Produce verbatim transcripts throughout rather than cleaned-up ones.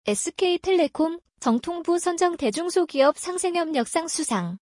에스케이텔레콤, 정통부 선정 대중소기업 상생협력상 수상.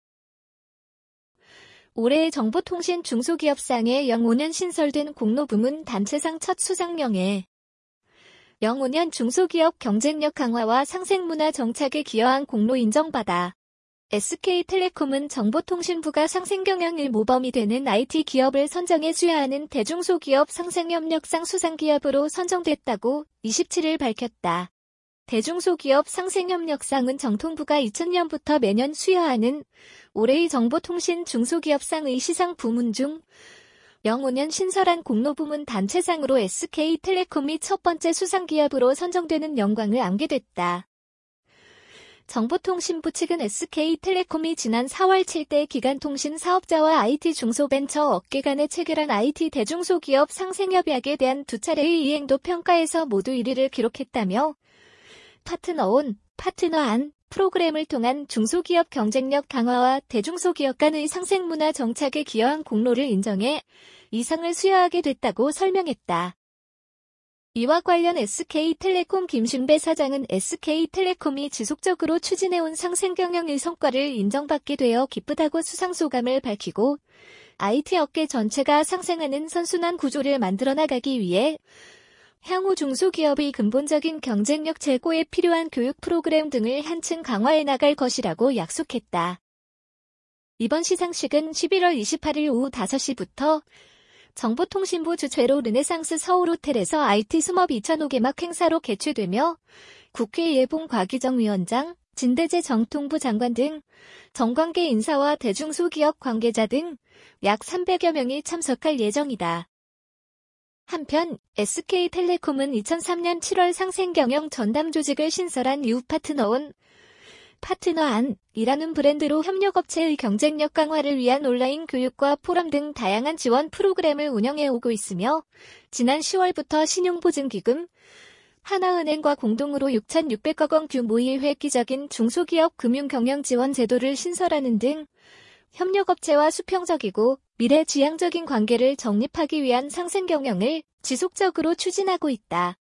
올해 정보통신 중소기업상의 영오 년 신설된 공로부문 단체상 첫 수상명예. 영오 년 중소기업 경쟁력 강화와 상생문화 정착에 기여한 공로 인정받아. 에스케이텔레콤은 정보통신부가 상생경영일 모범이 되는 아이티 기업을 선정해 수여하는 대중소기업 상생협력상 수상기업으로 선정됐다고 이십칠 일 밝혔다. 대중소기업 상생협력상은 정통부가 이천 년부터 매년 수여하는 올해의 정보통신 중소기업상의 시상 부문 중 영오 년 신설한 공로부문 단체상으로 에스케이텔레콤이 첫 번째 수상기업으로 선정되는 영광을 안게 됐다. 정보통신부 측은 에스케이텔레콤이 지난 사월 칠 대 기간통신 사업자와 아이티 중소벤처 업계 간에 체결한 아이티 대중소기업 상생협약에 대한 두 차례의 이행도 평가에서 모두 일 위를 기록했다며 파트너온, 파트너안 프로그램을 통한 중소기업 경쟁력 강화와 대중소기업 간의 상생문화 정착에 기여한 공로를 인정해 이 상을 수여하게 됐다고 설명했다. 이와 관련 에스케이텔레콤 김신배 사장은 에스케이텔레콤이 지속적으로 추진해온 상생경영의 성과를 인정받게 되어 기쁘다고 수상소감을 밝히고 아이티 업계 전체가 상생하는 선순환 구조를 만들어 나가기 위해 향후 중소기업의 근본적인 경쟁력 제고에 필요한 교육 프로그램 등을 한층 강화해 나갈 것이라고 약속했다. 이번 시상식은 십일월 이십팔일 오후 다섯 시부터 정보통신부 주최로 르네상스 서울호텔에서 아이티 숨업 이천오 개막 행사로 개최되며 국회 예봉 곽희정 위원장, 진대재 정통부 장관 등 정관계 인사와 대중소기업 관계자 등 약 삼백여 명이 참석할 예정이다. 한편 에스케이텔레콤은 이천삼 년 칠월 상생경영 전담 조직을 신설한 이후 파트너온, 파트너안이라는 브랜드로 협력업체의 경쟁력 강화를 위한 온라인 교육과 포럼 등 다양한 지원 프로그램을 운영해 오고 있으며 지난 시월부터 신용보증기금, 하나은행과 공동으로 육천육백억 원 규모의 획기적인 중소기업 금융경영 지원 제도를 신설하는 등 협력업체와 수평적이고 미래지향적인 관계를 정립하기 위한 상생경영을 지속적으로 추진하고 있다.